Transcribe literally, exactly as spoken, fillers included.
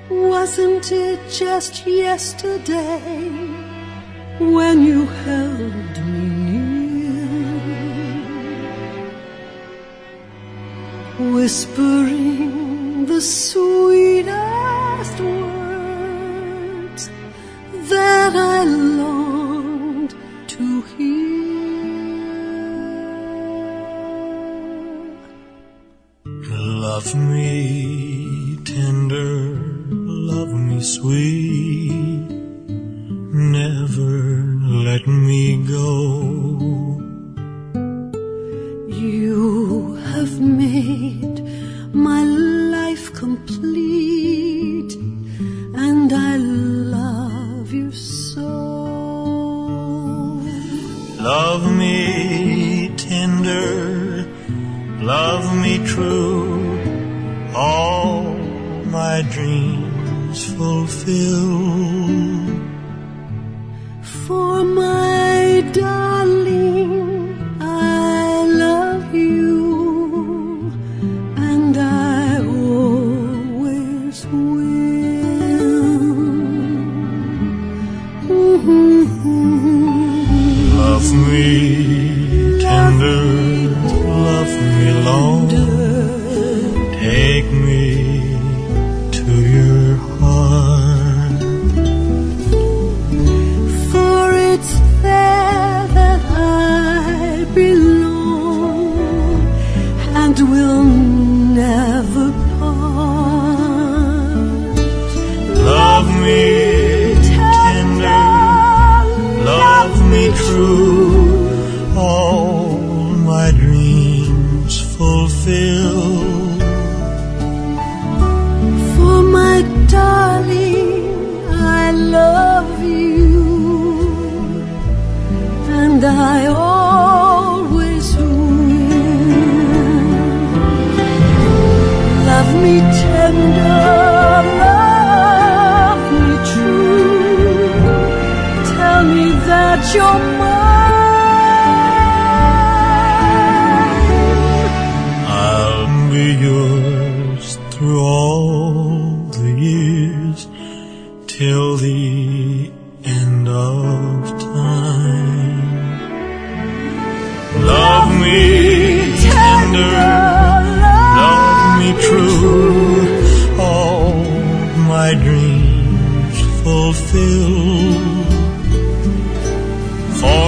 Wasn't it just yesterday when you held me near, whispering the sweetest words that I longed to hear? Love me tender, love me sweet, never let me go. You have made my life complete, and I love you so. Love me tender, love me true, all my dreams fulfill. For my darling, I love you, and I always will. Love me tender, love me long, take me to your heart, for it's there that I belong and will never part. love me tender, love me true, all my dreams fulfill. For my darling, I love you, and I always will. Love me tender, love me true, tell me that you're mine. I'll be yours through all the years, till the end of time. Love me tender, love me true, all my dreams fulfill. For